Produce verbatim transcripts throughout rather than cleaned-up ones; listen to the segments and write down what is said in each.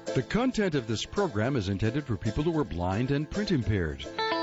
The content of this program is intended for people who are blind and print impaired.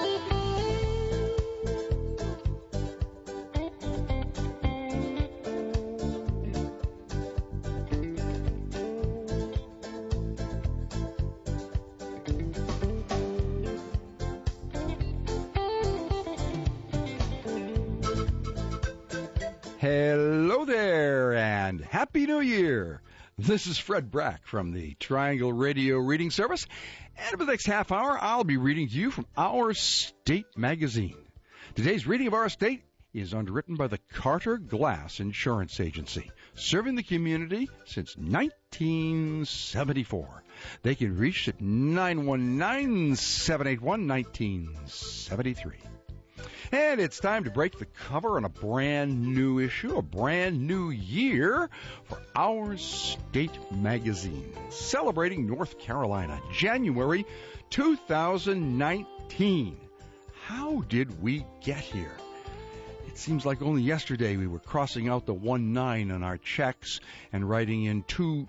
Hello there, and Happy New Year! This is Fred Brack from the Triangle Radio Reading Service, and for the next half hour, I'll be reading to you from Our State magazine. Today's reading of Our State is underwritten by the Carter Glass Insurance Agency, serving the community since nineteen seventy-four. They can be reached at nine one nine, seven eight one, one nine seven three. And it's time to break the cover on a brand new issue, a brand new year for Our State magazine, celebrating North Carolina, January two thousand nineteen. How did we get here? It seems like only yesterday we were crossing out the one nine on our checks and writing in two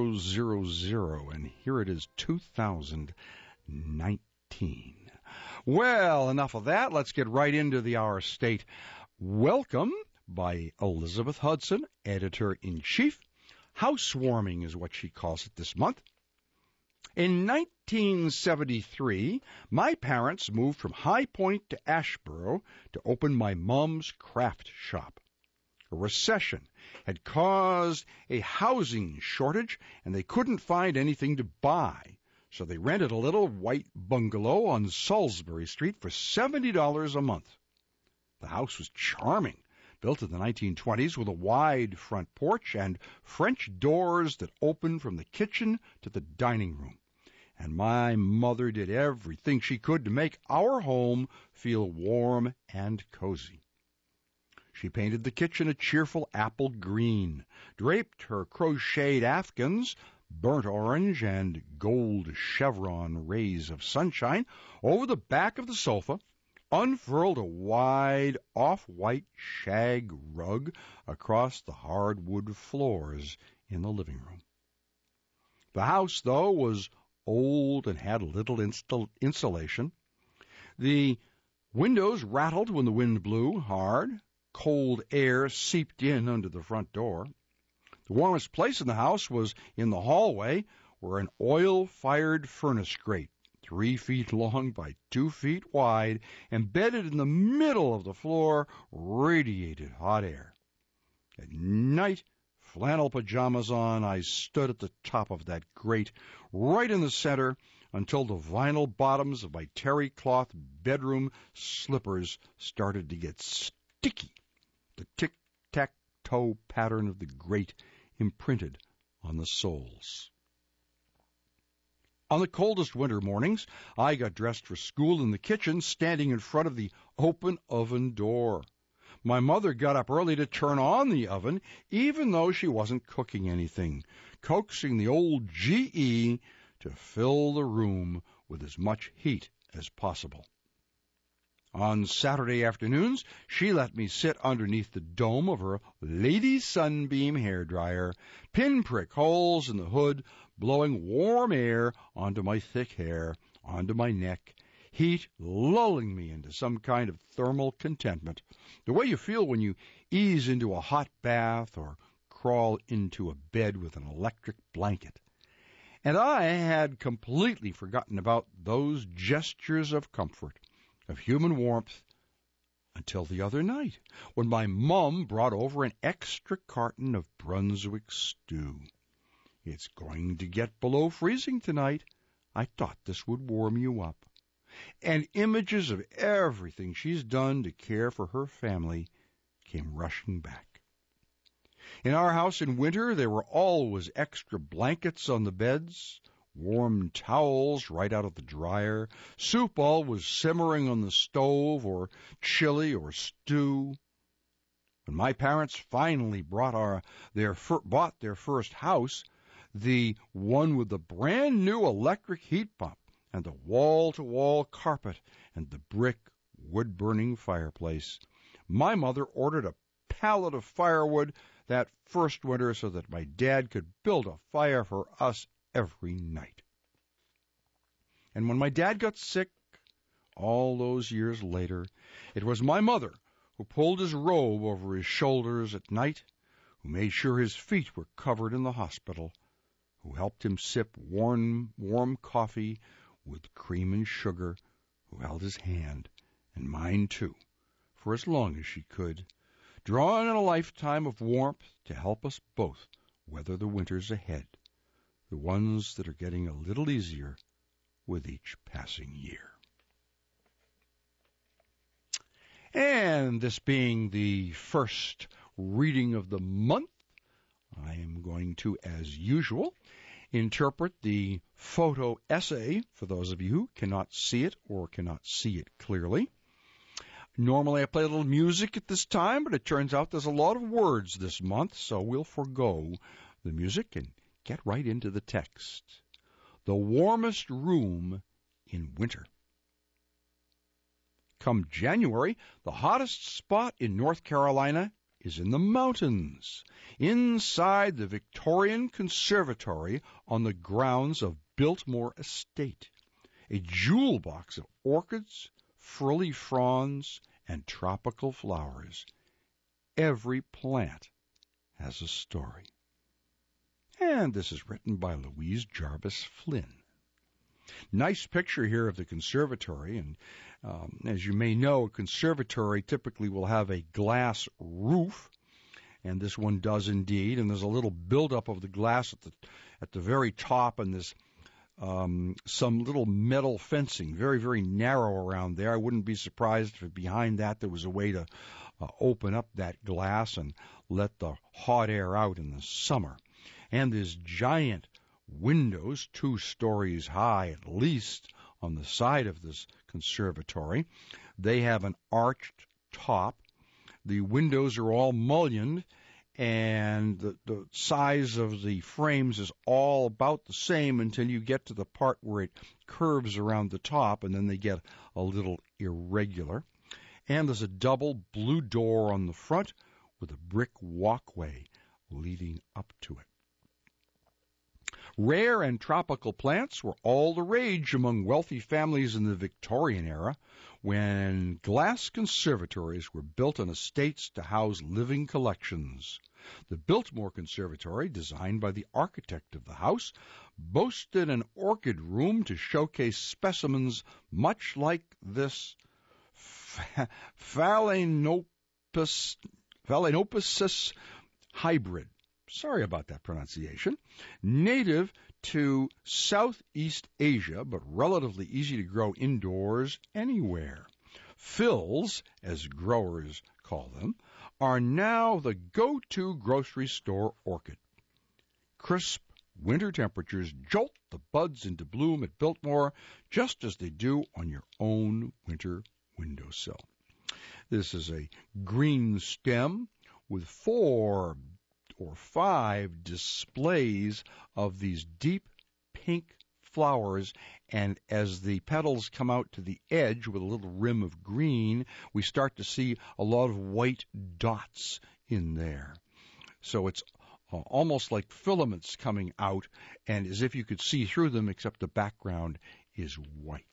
thousand, and here it is, two thousand nineteen. Well, enough of that. Let's get right into the Our State Welcome by Elizabeth Hudson, Editor-in-Chief. Housewarming is what she calls it this month. In nineteen seventy-three, my parents moved from High Point to Ashboro to open my mom's craft shop. A recession had caused a housing shortage, and they couldn't find anything to buy. So they rented a little white bungalow on Salisbury Street for seventy dollars a month. The house was charming, built in the nineteen twenties with a wide front porch and French doors that opened from the kitchen to the dining room. And my mother did everything she could to make our home feel warm and cozy. She painted the kitchen a cheerful apple green, draped her crocheted afghans burnt orange and gold chevron rays of sunshine over the back of the sofa, unfurled a wide off-white shag rug across the hardwood floors in the living room. The house, though, was old and had little insta- insulation. The windows rattled when the wind blew hard. Cold air seeped in under the front door. The warmest place in the house was in the hallway, where an oil-fired furnace grate, three feet long by two feet wide, embedded in the middle of the floor, radiated hot air. At night, flannel pajamas on, I stood at the top of that grate, right in the center, until the vinyl bottoms of my terry cloth bedroom slippers started to get sticky. The tic-tac-toe pattern of the grate imprinted on the soles. On the coldest winter mornings, I got dressed for school in the kitchen, standing in front of the open oven door. My mother got up early to turn on the oven, even though she wasn't cooking anything, coaxing the old G E to fill the room with as much heat as possible. On Saturday afternoons, she let me sit underneath the dome of her Lady Sunbeam hairdryer, pinprick holes in the hood, blowing warm air onto my thick hair, onto my neck, heat lulling me into some kind of thermal contentment, the way you feel when you ease into a hot bath or crawl into a bed with an electric blanket. And I had completely forgotten about those gestures of comfort, of human warmth, until the other night, when my mum brought over an extra carton of Brunswick stew. It's going to get below freezing tonight. I thought this would warm you up. And images of everything she's done to care for her family came rushing back. In our house in winter, there were always extra blankets on the beds, warm towels right out of the dryer, soup always simmering on the stove, or chili or stew. When my parents finally brought our their fir- bought their first house, the one with the brand new electric heat pump and the wall-to-wall carpet and the brick wood-burning fireplace, my mother ordered a pallet of firewood that first winter so that my dad could build a fire for us every night. And when my dad got sick, all those years later, it was my mother who pulled his robe over his shoulders at night, who made sure his feet were covered in the hospital, who helped him sip warm, warm coffee with cream and sugar, who held his hand, and mine too, for as long as she could, drawing on a lifetime of warmth to help us both weather the winters ahead, the ones that are getting a little easier with each passing year. And this being the first reading of the month, I am going to, as usual, interpret the photo essay for those of you who cannot see it or cannot see it clearly. Normally I play a little music at this time, but it turns out there's a lot of words this month, so we'll forego the music and get right into the text. The warmest room in winter. Come January, the hottest spot in North Carolina is in the mountains, inside the Victorian Conservatory on the grounds of Biltmore Estate, a jewel box of orchids, frilly fronds, and tropical flowers. Every plant has a story. And this is written by Louise Jarvis Flynn. Nice picture here of the conservatory, and um, as you may know, a conservatory typically will have a glass roof, and this one does indeed, and there's a little buildup of the glass at the at the very top, and there's um, some little metal fencing, very, very narrow around there. I wouldn't be surprised if behind that there was a way to uh, open up that glass and let the hot air out in the summer. And there's giant windows, two stories high at least, on the side of this conservatory. They have an arched top. The windows are all mullioned, and the, the size of the frames is all about the same until you get to the part where it curves around the top, and then they get a little irregular. And there's a double blue door on the front with a brick walkway leading up to it. Rare and tropical plants were all the rage among wealthy families in the Victorian era, when glass conservatories were built on estates to house living collections. The Biltmore Conservatory, designed by the architect of the house, boasted an orchid room to showcase specimens much like this Phalaenopsis, Phalaenopsis hybrid. Sorry about that pronunciation. Native to Southeast Asia, but relatively easy to grow indoors anywhere. Fills, as growers call them, are now the go-to grocery store orchid. Crisp winter temperatures jolt the buds into bloom at Biltmore, just as they do on your own winter windowsill. This is a green stem with four or five displays of these deep pink flowers, and as the petals come out to the edge with a little rim of green, we start to see a lot of white dots in there. So it's uh, almost like filaments coming out, and as if you could see through them, except the background is white.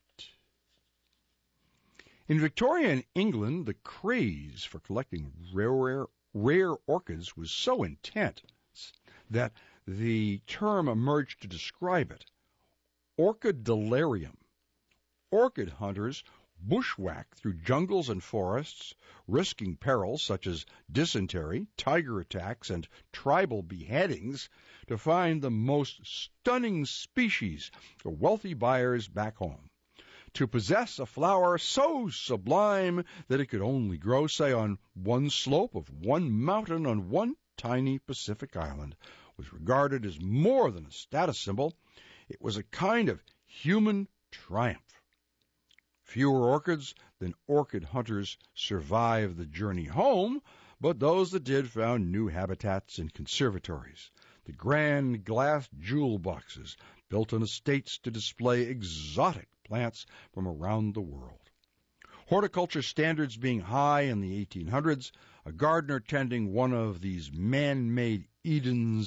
In Victorian England, the craze for collecting rare Rare orchids was so intense that the term emerged to describe it. Orchidolarium. Orchid hunters bushwhack through jungles and forests, risking perils such as dysentery, tiger attacks, and tribal beheadings to find the most stunning species for wealthy buyers back home. To possess a flower so sublime that it could only grow, say, on one slope of one mountain on one tiny Pacific island was regarded as more than a status symbol. It was a kind of human triumph. Fewer orchids than orchid hunters survived the journey home, but those that did found new habitats in conservatories. The grand glass jewel boxes built on estates to display exotic plants from around the world. Horticulture standards being high in the eighteen hundreds, a gardener tending one of these man-made Edens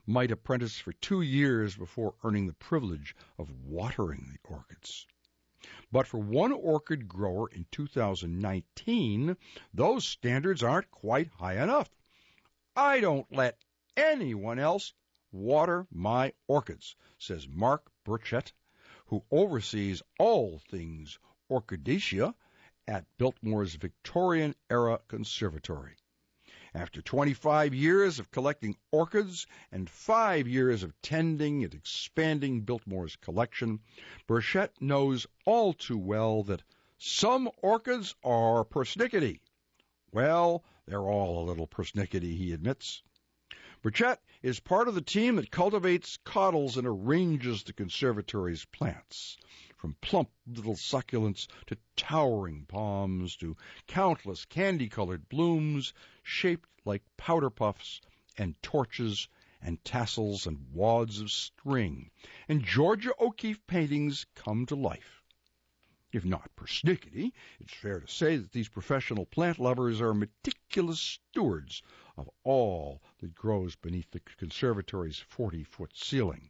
might apprentice for two years before earning the privilege of watering the orchids. But for one orchid grower in two thousand nineteen, those standards aren't quite high enough. I don't let anyone else water my orchids, says Mark Burchett, who oversees all things orchidaceae at Biltmore's Victorian-era Conservatory. After twenty-five years of collecting orchids and five years of tending and expanding Biltmore's collection, Burchett knows all too well that some orchids are persnickety. Well, they're all a little persnickety, he admits. Burchett is part of the team that cultivates coddles and arranges the conservatory's plants, from plump little succulents to towering palms to countless candy-colored blooms shaped like powder puffs and torches and tassels and wads of string, and Georgia O'Keeffe paintings come to life. If not persnickety, it's fair to say that these professional plant lovers are meticulous stewards of all that grows beneath the conservatory's forty-foot ceiling.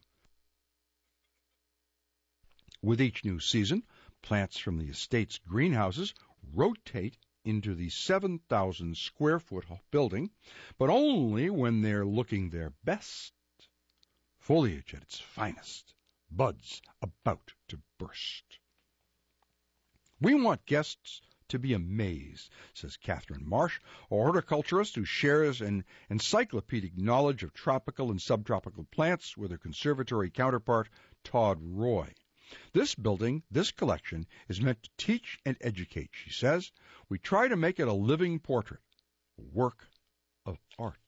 With each new season, plants from the estate's greenhouses rotate into the seven thousand square foot building, but only when they're looking their best. Foliage at its finest, buds about to burst. We want guests to be amazed, says Catherine Marsh, a horticulturist who shares an encyclopedic knowledge of tropical and subtropical plants with her conservatory counterpart, Todd Roy. This building, this collection, is meant to teach and educate, she says. We try to make it a living portrait, a work of art.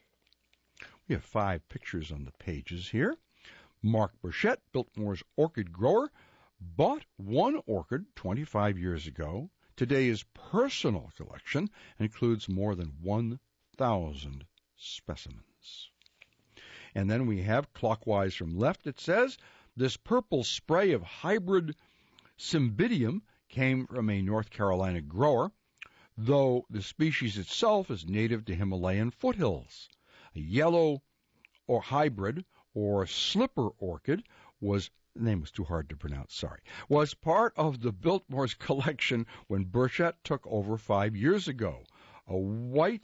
We have five pictures on the pages here. Mark Burchett, Biltmore's orchid grower, bought one orchid twenty-five years ago. Today's personal collection includes more than one thousand specimens. And then we have, clockwise from left, it says, this purple spray of hybrid Cymbidium came from a North Carolina grower, though the species itself is native to Himalayan foothills. A yellow or hybrid or slipper orchid was the name was too hard to pronounce, sorry, was part of the Biltmore's collection when Burchett took over five years ago. A white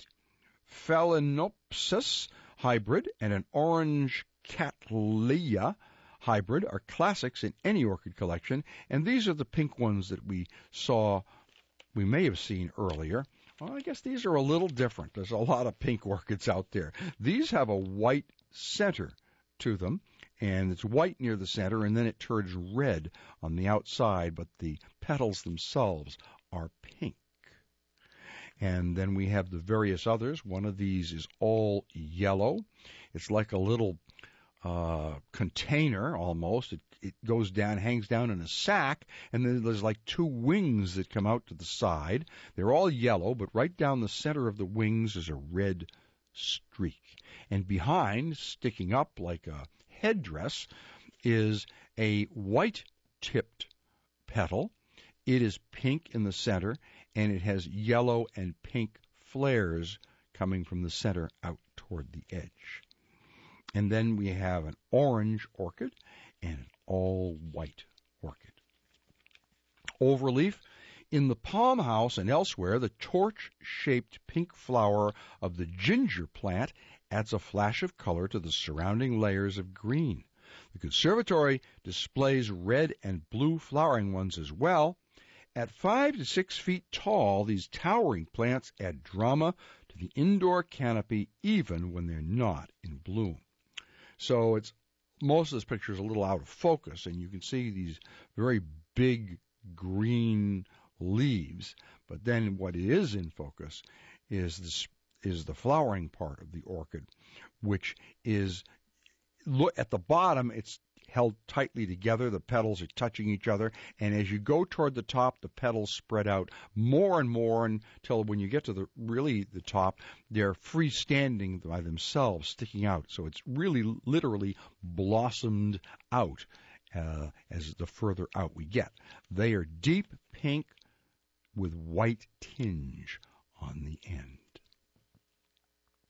Phalaenopsis hybrid and an orange Cattleya hybrid are classics in any orchid collection, and these are the pink ones that we saw, we may have seen earlier. Well, I guess these are a little different. There's a lot of pink orchids out there. These have a white center to them, and it's white near the center, and then it turns red on the outside, but the petals themselves are pink. And then we have the various others. One of these is all yellow. It's like a little uh, container almost. It, it goes down, hangs down in a sack, and then there's like two wings that come out to the side. They're all yellow, but right down the center of the wings is a red streak. And behind, sticking up like a headdress, is a white-tipped petal. It is pink in the center, and it has yellow and pink flares coming from the center out toward the edge. And then we have an orange orchid and an all-white orchid. Overleaf, in the palm house and elsewhere, the torch-shaped pink flower of the ginger plant adds a flash of color to the surrounding layers of green. The conservatory displays red and blue flowering ones as well. At five to six feet tall, these towering plants add drama to the indoor canopy even when they're not in bloom. So it's most of this picture is a little out of focus, and you can see these very big green leaves. But then what is in focus is this is the flowering part of the orchid, which is, look at the bottom, it's held tightly together. The petals are touching each other, and as you go toward the top, the petals spread out more and more until when you get to the really the top, they're freestanding by themselves, sticking out. So it's really literally blossomed out uh, as the further out we get. They are deep pink with white tinge on the end.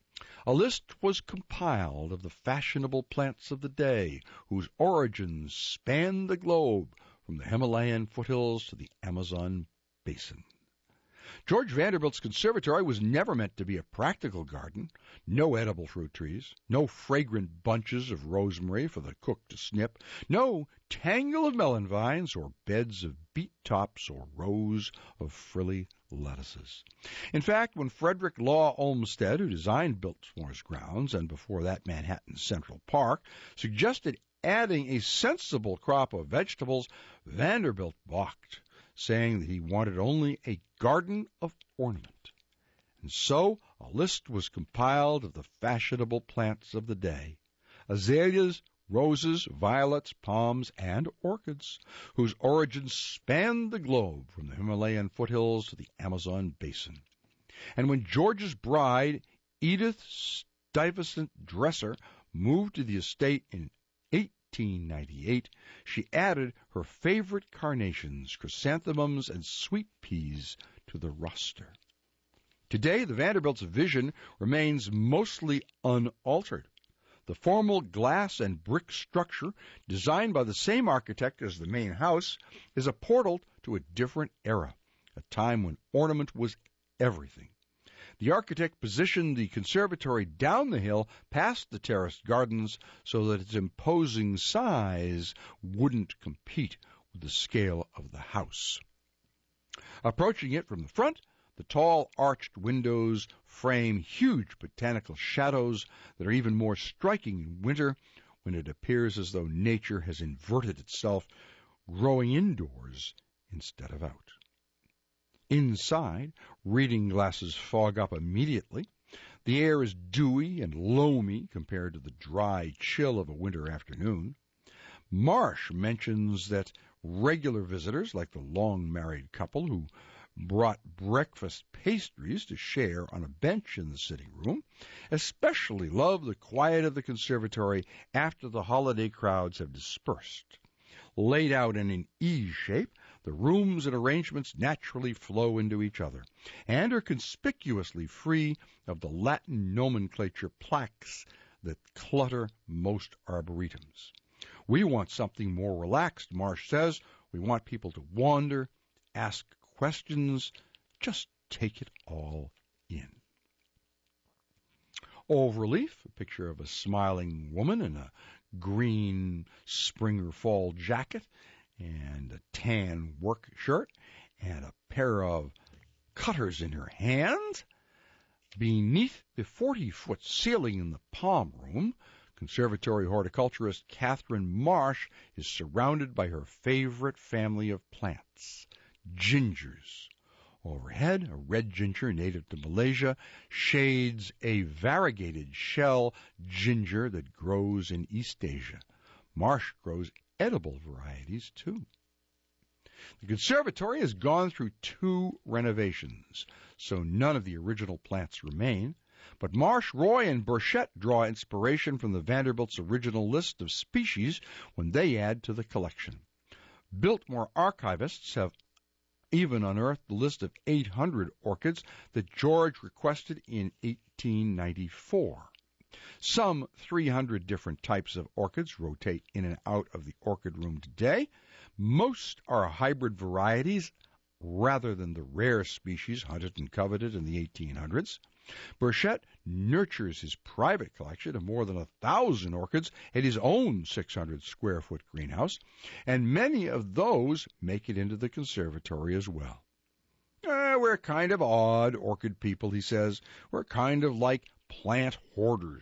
a list was compiled of the fashionable plants of the day, whose origins spanned the globe from the Himalayan foothills to the Amazon basin. George Vanderbilt's conservatory was never meant to be a practical garden. No edible fruit trees, no fragrant bunches of rosemary for the cook to snip, no tangle of melon vines or beds of beet tops or rows of frilly lettuces. In fact, when Frederick Law Olmsted, who designed Biltmore's grounds and before that Manhattan's Central Park, suggested adding a sensible crop of vegetables, Vanderbilt balked, saying that he wanted only a garden of ornament. And so a list was compiled of the fashionable plants of the day, azaleas, roses, violets, palms, and orchids, whose origins spanned the globe from the Himalayan foothills to the Amazon basin. And when George's bride, Edith Stuyvesant Dresser, moved to the estate in eighteen ninety-eight, she added her favorite carnations, chrysanthemums, and sweet peas to the roster. Today, the Vanderbilt's vision remains mostly unaltered. The formal glass and brick structure, designed by the same architect as the main house, is a portal to a different era, a time when ornament was everything. The architect positioned the conservatory down the hill past the terraced gardens so that its imposing size wouldn't compete with the scale of the house. Approaching it from the front, the tall arched windows frame huge botanical shadows that are even more striking in winter when it appears as though nature has inverted itself, growing indoors instead of out. Inside, reading glasses fog up immediately. The air is dewy and loamy compared to the dry chill of a winter afternoon. Marsh mentions that regular visitors, like the long-married couple who brought breakfast pastries to share on a bench in the sitting room, especially love the quiet of the conservatory after the holiday crowds have dispersed. Laid out in an E shape, the rooms and arrangements naturally flow into each other and are conspicuously free of the Latin nomenclature plaques that clutter most arboretums. We want something more relaxed, Marsh says. We want people to wander, ask questions, just take it all in. Overleaf, a picture of a smiling woman in a green spring or fall jacket and a tan work shirt and a pair of cutters in her hand. Beneath the forty-foot ceiling in the palm room, conservatory horticulturist Catherine Marsh is surrounded by her favorite family of plants, gingers. Overhead, a red ginger native to Malaysia shades a variegated shell ginger that grows in East Asia. Marsh grows edible varieties, too. The conservatory has gone through two renovations, so none of the original plants remain, but Marsh, Roy, and Burchett draw inspiration from the Vanderbilt's original list of species when they add to the collection. Biltmore archivists have even unearthed the list of eight hundred orchids that George requested in eighteen ninety-four. Some three hundred different types of orchids rotate in and out of the orchid room today. Most are hybrid varieties rather than the rare species hunted and coveted in the eighteen hundreds. Burchett nurtures his private collection of more than a thousand orchids at his own six hundred square foot greenhouse, and many of those make it into the conservatory as well. Eh, we're kind of odd orchid people, he says. We're kind of like plant hoarders.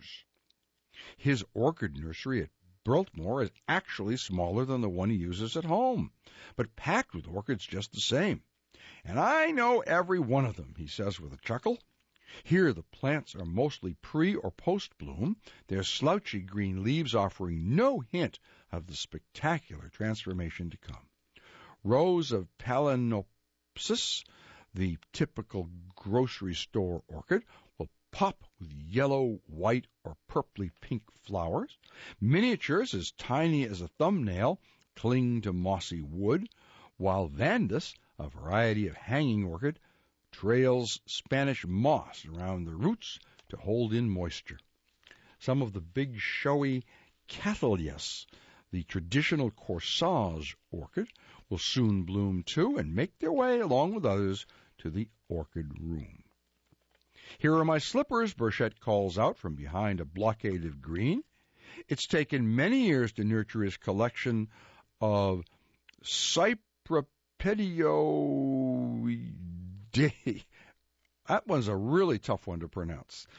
His orchid nursery at Biltmore is actually smaller than the one he uses at home, but packed with orchids just the same. And I know every one of them, he says with a chuckle. Here the plants are mostly pre- or post-bloom, their slouchy green leaves offering no hint of the spectacular transformation to come. Rows of Phalaenopsis, the typical grocery store orchid, will pop with yellow, white, or purpley pink flowers. Miniatures as tiny as a thumbnail cling to mossy wood, while Vandus, a variety of hanging orchid, trails Spanish moss around the roots to hold in moisture. Some of the big, showy Cattleyas, the traditional corsage orchid, will soon bloom too and make their way, along with others, to the orchid room. Here are my slippers, Burchett calls out from behind a blockade of green. It's taken many years to nurture his collection of Cypripedioideae. That one's a really tough one to pronounce.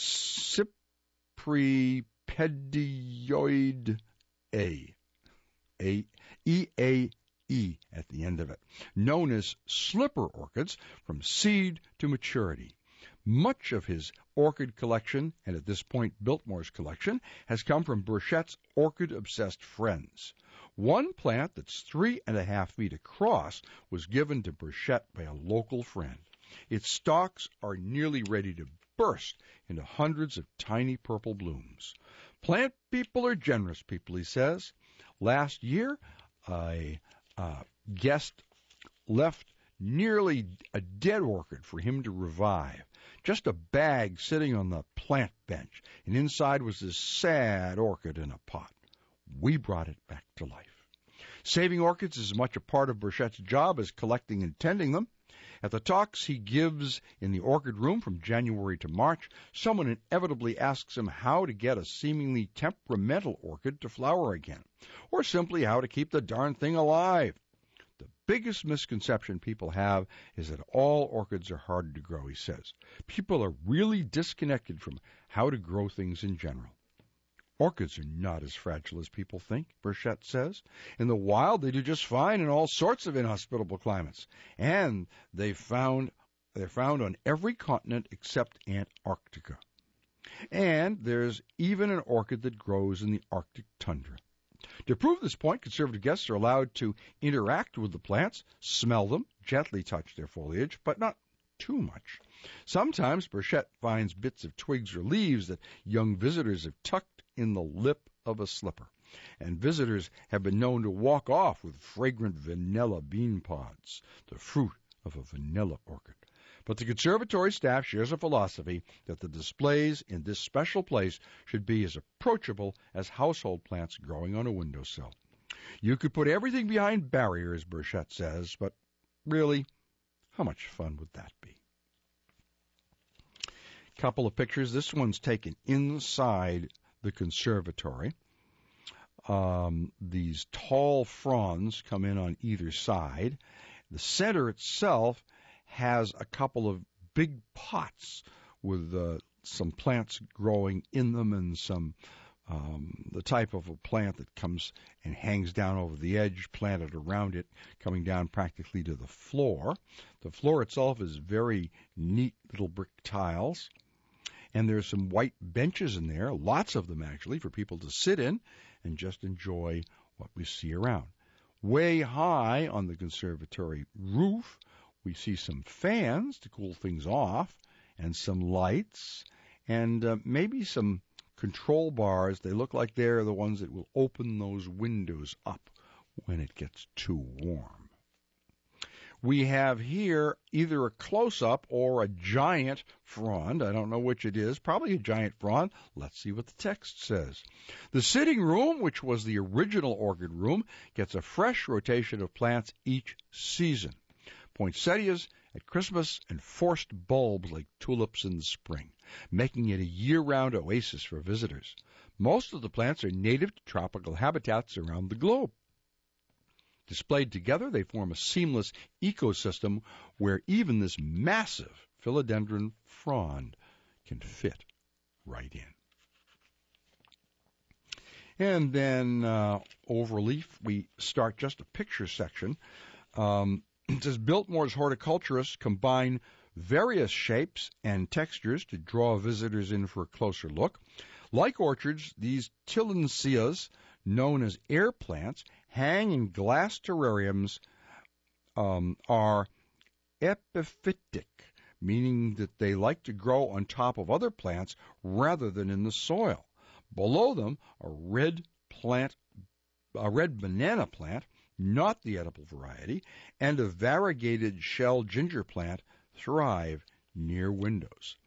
Cypripedioideae. A. A. E. A. E at the end of it, known as slipper orchids from seed to maturity. Much of his orchid collection, and at this point Biltmore's collection, has come from Burchett's orchid-obsessed friends. One plant that's three and a half feet across was given to Burchett by a local friend. Its stalks are nearly ready to burst into hundreds of tiny purple blooms. Plant people are generous people, he says. Last year, a uh, guest left nearly a dead orchid for him to revive. Just a bag sitting on the plant bench, and inside was this sad orchid in a pot. We brought it back to life. Saving orchids is as much a part of Burchett's job as collecting and tending them. At the talks he gives in the orchid room from January to March, someone inevitably asks him how to get a seemingly temperamental orchid to flower again, or simply how to keep the darn thing alive. The biggest misconception people have is that all orchids are hard to grow, he says. People are really disconnected from how to grow things in general. Orchids are not as fragile as people think, Burchett says. In the wild, they do just fine in all sorts of inhospitable climates, and they found, they're found on every continent except Antarctica. And there's even an orchid that grows in the Arctic tundra. To prove this point, conservative guests are allowed to interact with the plants, smell them, gently touch their foliage, but not too much. Sometimes Burchett finds bits of twigs or leaves that young visitors have tucked in the lip of a slipper, and visitors have been known to walk off with fragrant vanilla bean pods, the fruit of a vanilla orchid. But the conservatory staff shares a philosophy that the displays in this special place should be as approachable as household plants growing on a windowsill. You could put everything behind barriers, Burchett says, but really, how much fun would that be? Couple of pictures. This one's taken inside the conservatory. Um, these tall fronds come in on either side. The center itself has a couple of big pots with uh, some plants growing in them and some um, the type of a plant that comes and hangs down over the edge, planted around it, coming down practically to the floor. The floor itself is very neat little brick tiles. And there's some white benches in there, lots of them actually, for people to sit in and just enjoy what we see around. Way high on the conservatory roof, we see some fans to cool things off, and some lights, and uh, maybe some control bars. They look like they're the ones that will open those windows up when it gets too warm. We have here either a close-up or a giant frond. I don't know which it is. Probably a giant frond. Let's see what the text says. The sitting room, which was the original orchid room, gets a fresh rotation of plants each season. Poinsettias at Christmas and forced bulbs like tulips in the spring, making it a year-round oasis for visitors. Most of the plants are native to tropical habitats around the globe. Displayed together, they form a seamless ecosystem where even this massive philodendron frond can fit right in. And then uh, overleaf, we start just a picture section. Um, it says Biltmore's horticulturists combine various shapes and textures to draw visitors in for a closer look. Like orchards, these Tillandsias, known as air plants, hang in glass terrariums, um, are epiphytic, meaning that they like to grow on top of other plants rather than in the soil. Below them, a red plant, a red banana plant, not the edible variety, and a variegated shell ginger plant thrive near windows.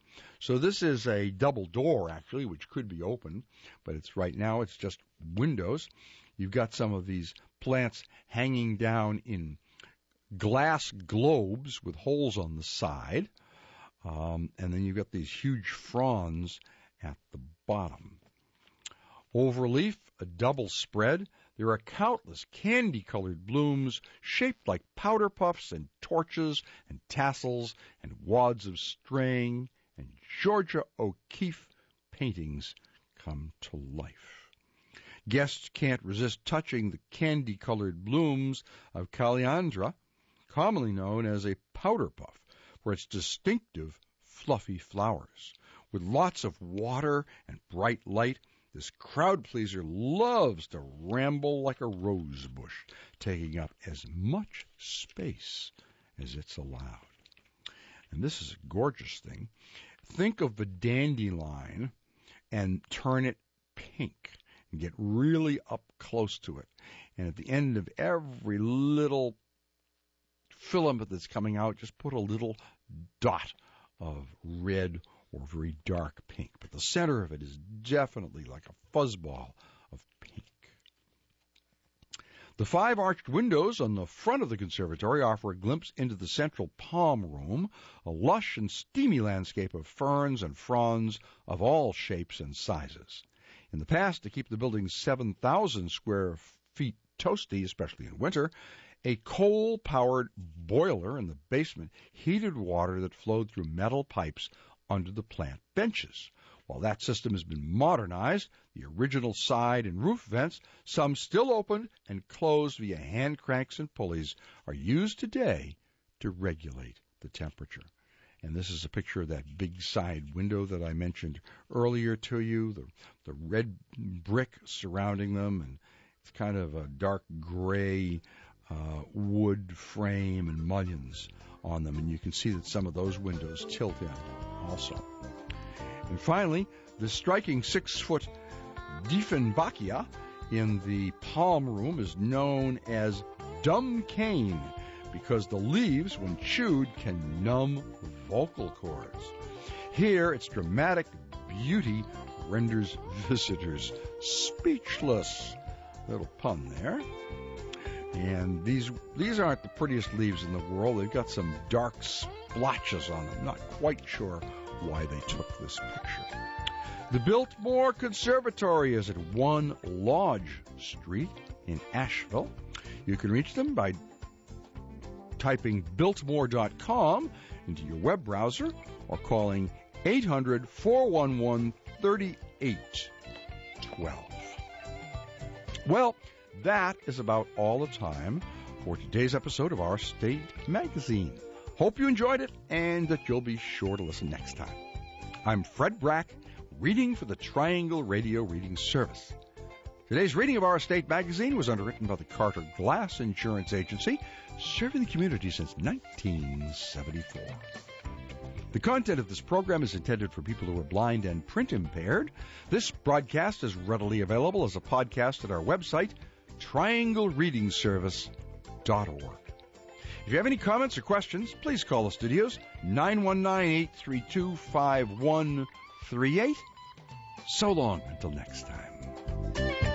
So this is a double door, actually, which could be open, but it's right now it's just windows. You've got some of these plants hanging down in glass globes with holes on the side, um, and then you've got these huge fronds at the bottom. Overleaf, a double spread. There are countless candy-colored blooms shaped like powder puffs and torches and tassels and wads of string, and Georgia O'Keeffe paintings come to life. Guests can't resist touching the candy-colored blooms of Kaliandra, commonly known as a powder puff, for its distinctive fluffy flowers. With lots of water and bright light, this crowd pleaser loves to ramble like a rose bush, taking up as much space as it's allowed. And this is a gorgeous thing. Think of the dandelion and turn it pink and get really up close to it. And at the end of every little filament that's coming out, just put a little dot of red or very dark pink. But the center of it is definitely like a fuzzball of pink. The five arched windows on the front of the conservatory offer a glimpse into the central palm room, a lush and steamy landscape of ferns and fronds of all shapes and sizes. In the past, to keep the building's seven thousand square feet toasty, especially in winter, a coal-powered boiler in the basement heated water that flowed through metal pipes under the plant benches. While that system has been modernized, the original side and roof vents, some still opened and closed via hand cranks and pulleys, are used today to regulate the temperature. And this is a picture of that big side window that I mentioned earlier to you, the, the red brick surrounding them, and it's kind of a dark gray uh, wood frame and mullions on them, and you can see that some of those windows tilt in also. And finally, the striking six-foot Diefenbachia in the palm room is known as dumb cane because the leaves, when chewed, can numb vocal cords. Here, its dramatic beauty renders visitors speechless. Little pun there. And these these aren't the prettiest leaves in the world. They've got some dark splotches on them. Not quite sure why they took this picture. The Biltmore Conservatory is at one Lodge Street in Asheville. You can reach them by typing biltmore dot com into your web browser or calling eight hundred, four one one, three eight one two. Well, that is about all the time for today's episode of Our State Magazine. Hope you enjoyed it and that you'll be sure to listen next time. I'm Fred Brack, reading for the Triangle Radio Reading Service. Today's reading of Our State Magazine was underwritten by the Carter Glass Insurance Agency, serving the community since nineteen seventy-four. The content of this program is intended for people who are blind and print impaired. This broadcast is readily available as a podcast at our website, triangle reading service dot org. If you have any comments or questions, please call the studios, nine one nine, eight three two, five one three eight. So long until next time.